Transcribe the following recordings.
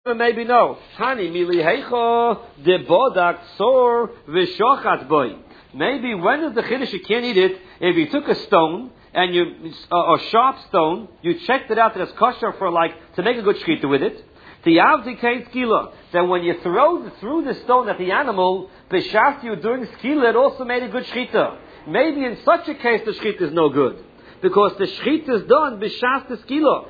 maybe no. Hani mili heicha de bodak sor v'shochat boy. Maybe when is the chiddush you can't eat it? If you took a stone and a sharp stone, you checked it out that it's kosher for to make a good shechita with it. Tiyavdi kain skila. Then when you threw the stone at the animal, b'shas you doing skila, it also made a good shechita. Maybe in such a case the shechita is no good because the shechita is done b'shas the skila.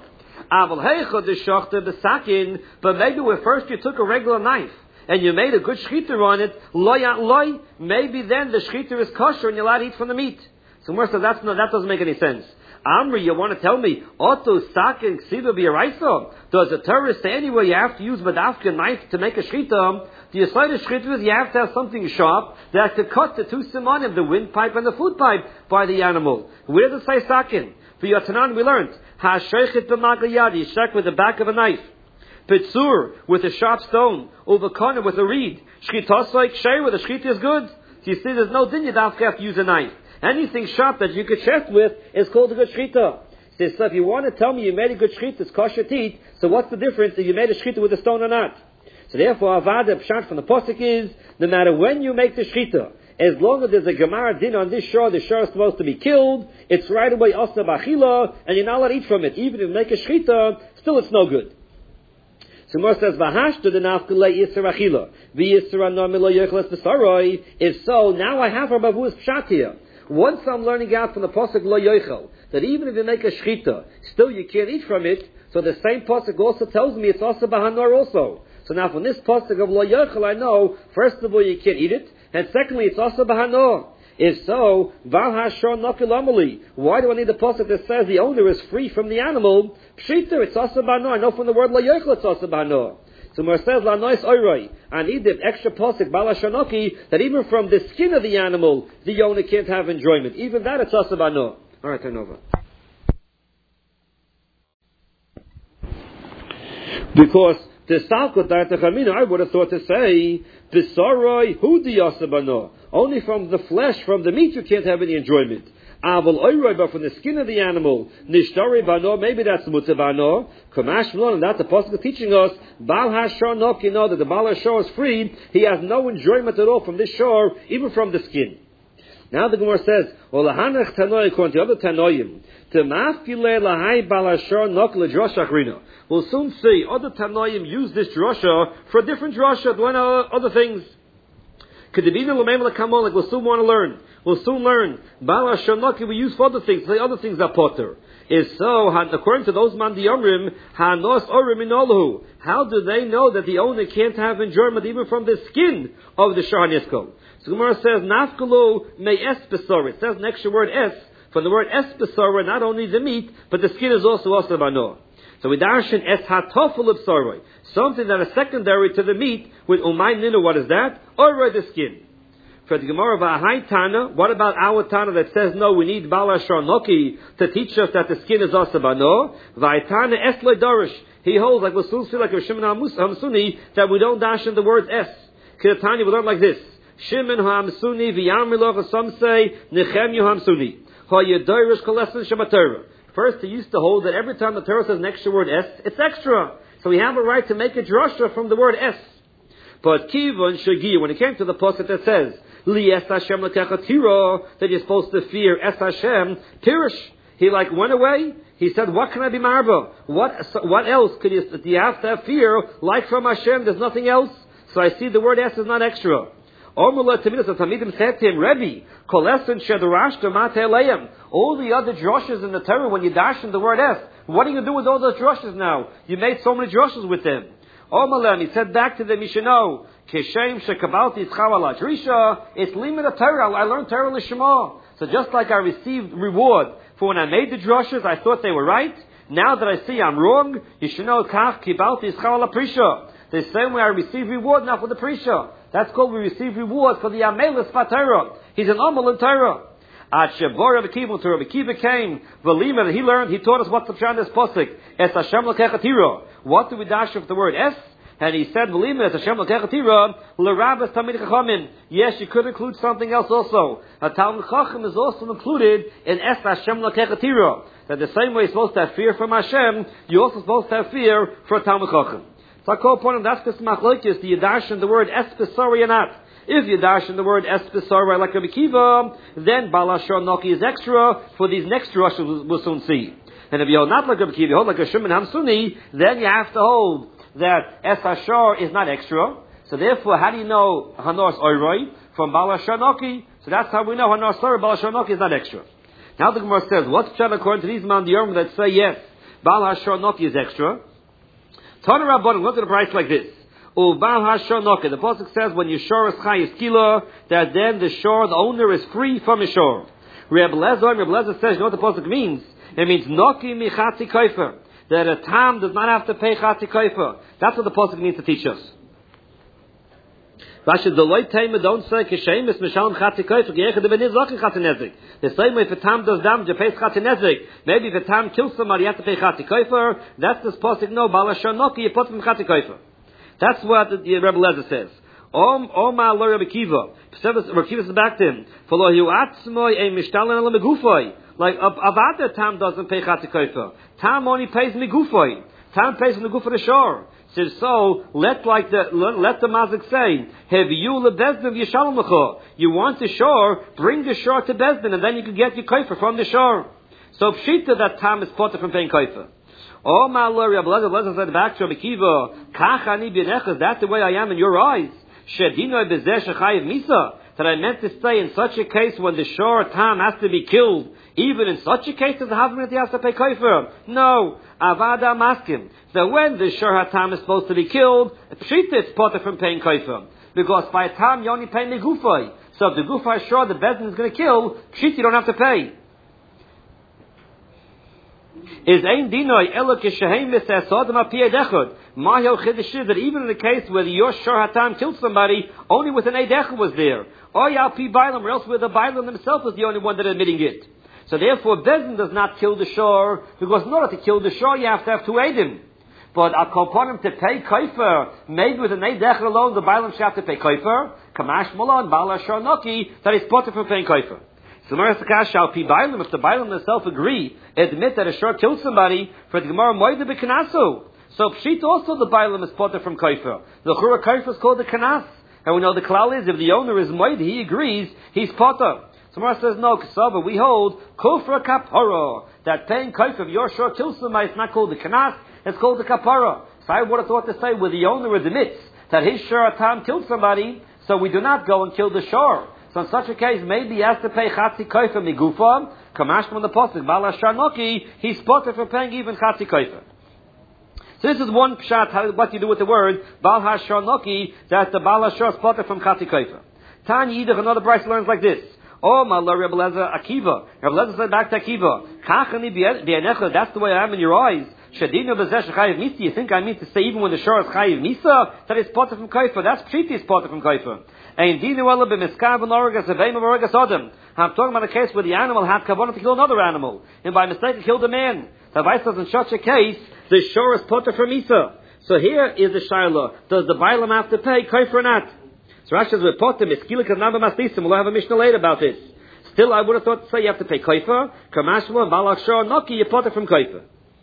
But maybe when first you took a regular knife and you made a good shechita on it, maybe then the shechita is kosher and you're allowed to eat from the meat. So Gemara says that doesn't make any sense. Amri, you want to tell me, Otto sakin ksiva b'yaraisa? Does the Torah say anywhere you have to use madafka knife to make a shechita? The aside of shechita is you have to have something sharp that could cut the two simonim, the windpipe and the food pipe by the animal. Where does it say sakin? For Yotanan we learned, ha-shechet b'magliyad, you shek with the back of a knife. Pitzur, with a sharp stone. Uvakana, with a reed. Shchitasai ksher, with a shchita is good. So you see, there's no din you have to use a knife. Anything sharp that you could chest with is called a good shchita. So if you want to tell me you made a good shchita, it's kosher to eat, so what's the difference if you made a shchita with a stone or not? So therefore, avada pshat from the posuk is, no matter when you make the shchita, as long as there's a Gemara din on this shore, the shore is supposed to be killed, it's right away asa b'achila, and you're not allowed to eat from it. Even if you make a shchita, still it's no good. So Gemara says, v'hashta denafkele yisra achila, v'yisra nomilo yechles b'saroi. If so, now I have our bavu's pshat here. Once I'm learning out from the pasuk lo yochel, that even if you make a shchita, still you can't eat from it, so the same pasuk also tells me it's asa b'hanor also. So now from this pasuk of lo yochel, I know, first of all, you can't eat it, and secondly, it's also b'hanor. If so, val hashor nokil amali. Why do I need the pasuk that says the owner is free from the animal? Pshita, it's also b'hanor. I know from the word lo yochel, it's also b'hanor. So where it says la nois oiroi, I need the extra pasuk bal hashanoki that even from the skin of the animal, the owner can't have enjoyment. Even that, it's also b'hanor. All right, turn over. Because the Salkot Dartachamina, I would have thought to say, Bisaroi Hudi Yasabano. Only from the flesh, from the meat, you can't have any enjoyment. Aval Oiroi, but from the skin of the animal, Nishtari Bano, maybe that's Mutabano. Kamash Mlon, and that the Apostle is teaching us, Bal Hashor Nok, you know that the Bal Hashor is freed, he has no enjoyment at all from this shore, even from the skin. Now the Gemara says, Olahanach Tanoi, according to other Tanoim, Temafkile Lahai Bal Hashor Nok Ledrosh Achrina. We'll soon see other Tanoim use this drasha for a different drasha, doing other things. Like we'll soon want to learn. We'll soon learn. Bal Hashanoki we use for other things. The other things are potter. Is so, according to those Mandiyomrim, Hanos Orim Inolahu. How do they know that the owner can't have enjoyment even from the skin of the Shah Nisko? So Gemara says, Nafkalu me es besor. It says an extra word es. From the word es besor, not only the meat, but the skin is also bano. So we darshan es hatofel of soroi, something that is secondary to the meat with umay ninu. What is that? Or the skin. For the Gemara of Ahai Tana, what about our Tana that says no, we need Bal Hashor Noki to teach us that the skin is also bano? Vaitana es le dorish. He holds like we'll soon see like a Shimon Hamsuni that we don't dash in the words es. Kiratani we learn like this: Shimon Hamsuni v'yamilov. Some say Nechemyu Hamsuni. Hayadorish kolesin shematorah. First, he used to hold that every time the Torah says an extra word es, it's extra. So we have a right to make a drasha from the word es. But kivon shagi, when it came to the pasuk that says li es Hashem lekechatira, that you're supposed to fear es Hashem tirish, he went away. He said, "What can I be marba? What else do you have to have fear like from Hashem? There's nothing else." So I see the word es is not extra. All the other drushes in the Torah, when you dash in the word es, what do you do with all those drushes now? You made so many drushes with them. He said back to them, you should know, it's limit of Torah. I learned Torah l'shema. So just like I received reward for when I made the drushes, I thought they were right. Now that I see I'm wrong, you should know, the same way I receive reward now for the prisha. That's called we receive reward for the Amelis Fatera. He's an Amal in Torah. At Shavor Rabbi Kiva, to Rabbi Kiva came, Velima, he learned, he taught us what's the pshat in this pasuk. Es Hashem lekechatira. What do we dash with the word es? And he said, Velima, es Hashem lekechatira, l'rabas tamid chachamim. Yes, you could include something else also. A Talmud Chacham is also included in es Hashem lekechatira. That the same way you're supposed to have fear from Hashem, you're also supposed to have fear for a Talmud Chacham. So I call upon him, that's the machlokes, the Yadash and the word espesori or not. If Yadash and the word espesori like Rabbi Kiva, then Balashor Noki is extra for these next Roshas we'll soon see. And if you hold not like Rabbi Kiva, you hold like a Shimon Hamsuni, then you have to hold that Esashor is not extra. So therefore, how do you know Hanor's Oiroi from Balashor Noki? So that's how we know Hanor's Oiroi, Balashor Noki is not extra. Now the Gemara says, what's Pshat according to these man Diorm that say yes, Baal Hashor Noki is extra? Tana Rabbanim, look at the price like this. Baal Hashor Noki, the Pasuk says when your shore is chai is kilo, that then the shore, the owner is free from his shore. Reb Lezer says, you know what the Pasuk means? It means Noki Michatzi Koifer, that a tam does not have to pay Chatzi Koifer. That's what the Pasuk means to teach us. Don't say Kishemis Mishalem Chatzi Koifer, Geicha de Beniz Lochin Chatzi Nezik. The same way if a tam does damage, you pay Chatzi Nezik. Maybe if a tam kills somebody, you have to pay Chatzi Koifer. That's the Pasuk, no, Balashor Noki, you put him Chatzi Koifer. That's what the Rebbe Lezer says. Oma lo Rebbe Kiva. Rebbe Kiva says back to him. Follow you atzmoi a mishtalen ala megufoi. Like Avada Tam doesn't pay Chatzi Koifer. Tam only pays megufoi. Tam pays from the guf of the shore. So let the mazik say, have you lebezdin yishalom lecho. You want the shore, bring the shore to Bezdin, and then you can get your koifer from the shore. So pshita that Tam is potter from paying koifer. Oh my Lord, Rabbi Lezer said back to Rabbi Kiva, Kach ani b'nechas, that's the way I am in your eyes. Shedino bezeh shechayiv misa. That I meant to say in such a case when the shore Tam has to be killed, even in such a case does the husband has to pay koifer? No. Avada maskim. So when the shore Tam is supposed to be killed, pshita is potter from paying koifer. Because by Tam you only pay megufay. So if the gufay is sure the Bezdin is going to kill, pshita you don't have to pay. Is ein dinoy elo kishehem misasodam apiyed echad. Mahel chiddush that even in the case where the Yoshar Hatam killed somebody, only with an eid echad was there. Or yalpi bailam, or else where the bailam himself was the only one that admitting it. So therefore, Bezdin does not kill the shore, because in order to kill the shore, you have to have two eidim. But I'll call upon him to pay koifer, maybe with an eid echad alone, the bailam should have to pay koifer. Kamash malon, bala shor noki, that is potter for paying koifer. So if the Bailam themselves agree, admit that a shore killed somebody, for the Gemara moide b'kanasu. So pshit also the Bailam is potter from koifer. The chura koifer is called the kanas, and we know the klal is if the owner is moide, he agrees, he's potter. So Gemara says no, Kesava, we hold kufra kapara, that paying koifer if your shore kills somebody, it's not called the kanas, it's called the kapara. So I would have thought to say where the owner admits that his shore Tam killed somebody, so we do not go and kill the shore. So in such a case, maybe he has to pay Chatzi Koifer migufa, Kamash from the Pasuk, Bala Shanoki, he's spotted for paying even Chatzi Koifer. So this is one pshat, what you do with the word, Bal HaShanoki, that the Bala Shor spotted from Chatzi Koifer. Tanya Yidach, another Bryce learns like this. Oh, my Lord, Rebbe Lezer, Akiva. Rebbe Lezer said back to Akiva, Kachani bi'enecha, that's the way I am in your eyes. Shadino b'zeh shechayiv misa, you think I mean to say even when the shor is chayiv misa, that is potter from koifer, that's pshiti is potter from koifer. And dinu ela b'miskav and orgas, aveim of orgas adam. I'm talking about a case where the animal had kavanah to kill another animal, and by mistake it killed a man. The vice says in such a case, the shor is potter from misa. So here is the shaila, does the bailam have to pay koifer or not? So Rashi says, we're potter, miskilik and namba mastisim, we'll have a mishnah later about this. Still, I would have thought to say you have to pay koifer, kamashma, and balak shor, noki, you potter from koifer.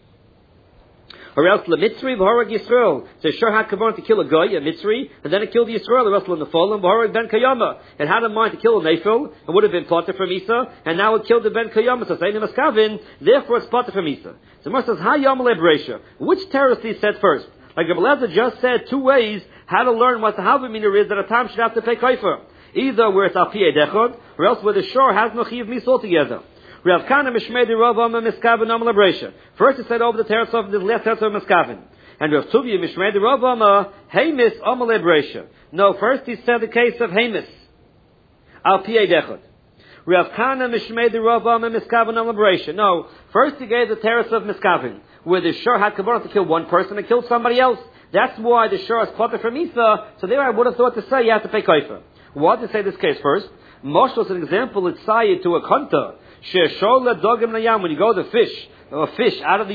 Or else the Mitzri v'horag Yisrael. So sure had kavanah to kill a guy, a Mitzri, and then it killed the Yisrael, the rest of the fallen, v'horag ben Kayama. It had in mind to kill a Nephil, it would have been potter from Isa, and now it killed the ben Kayama, so saying Maskavin, therefore it's potter from Isa. So Moshe says, Ha Yom Lebreisha. Which terrorist he said first? Like Rebbe Lezer just said two ways how to learn what the Havamina is that a time should have to pay koifer. Either where it's al pi edechod, or else where the shore has no chiv mis altogether. Rav Kana Mishmedi Rav Amma Miskavin Am Lebreisha. First he said over the terrace of the left terrace of Miskavin. And Rav Tuvia Mishmedi Rav Amma Hamis Am Lebreisha. No, first he said the case of Hamis. Al Pi Dechot. Rav Kana Mishmedi Rav Amma Miskavin Am Lebreisha. No, first he gave the terrace of Miskavin, where the shore had kavanah to kill one person and kill somebody else. That's why the shore is potter from Isa. So there I would have thought to say you have to pay koifer. Why did he say this case first? Moshe was an example. It's sayed to a konta. When you go to fish, a fish out of the